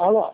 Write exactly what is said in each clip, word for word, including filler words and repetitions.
Alô?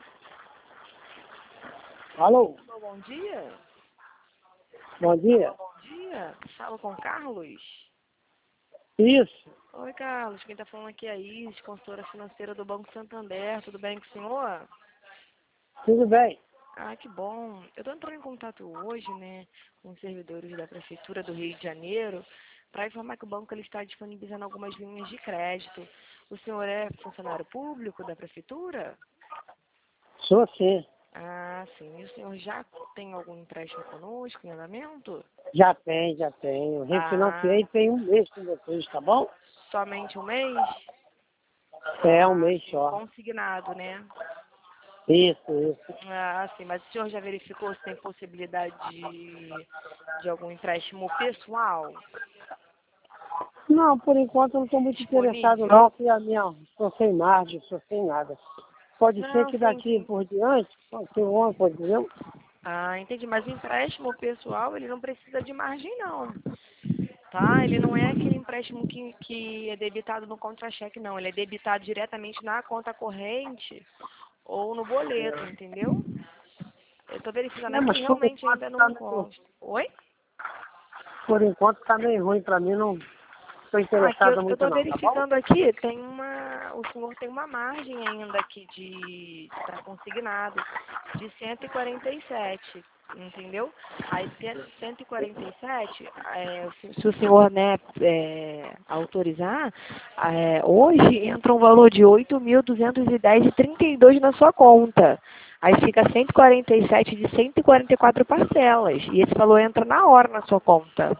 Alô? Alô, bom dia. Bom dia. Bom dia. Falo com o Carlos. Isso. Oi, Carlos. Quem está falando aqui é a Isis, consultora financeira do Banco Santander. Tudo bem com o senhor? Tudo bem? Ah, que bom. Eu estou entrando em contato hoje, né, com os servidores da Prefeitura do Rio de Janeiro para informar que o banco ele está disponibilizando algumas linhas de crédito. O senhor é funcionário público da Prefeitura? Sou sim. Ah, sim. E o senhor já tem algum empréstimo conosco em andamento? Já tem, já tenho. Ah, Refinanciei tem um mês com vocês, tá bom? somente um mês? É um Ah, mês sim. só. Consignado, né? Isso, isso. Ah, sim. Mas o senhor já verificou se tem possibilidade de, de algum empréstimo pessoal Não, por enquanto eu não estou muito interessado disponível? não, porque a minha, estou sem margem, estou sem nada. Pode ser Não, que sim, daqui sim. por diante, pode ser um ano, pode ser. Ah, entendi. Mas o empréstimo pessoal, ele não precisa de margem, não. Tá? Ele não é aquele empréstimo que, que é debitado no contra-cheque, não. Ele é debitado diretamente na conta corrente ou no boleto, entendeu? Eu estou verificando É, aqui, mas por realmente enquanto ainda está não meio, consta. Oi? por enquanto tá meio ruim para mim, não estou Ah, aqui eu interessado muito estou não, tá bom? verificando aqui, tem uma, o senhor tem uma margem ainda aqui de estar consignado de cento e quarenta e sete, entendeu? Aí tendo cento e quarenta e sete, é, se, se o senhor né, é, autorizar, é, hoje entra um valor de oito mil duzentos e dez e trinta e dois na sua conta. Aí fica cento e quarenta e sete de cento e quarenta e quatro parcelas. E esse valor entra na hora na sua conta.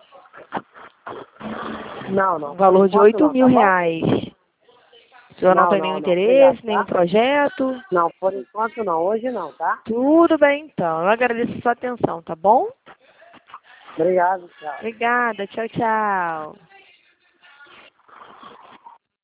Não, Um não, por valor de enquanto oito não, mil tá bom? reais. O senhor não Não, tem nenhum não, não, obrigado, interesse, nenhum tá? projeto? Não, por enquanto não, hoje não, tá? Tudo bem, então. Eu agradeço a sua atenção, tá bom? Obrigado, tchau. Obrigada. Tchau, tchau.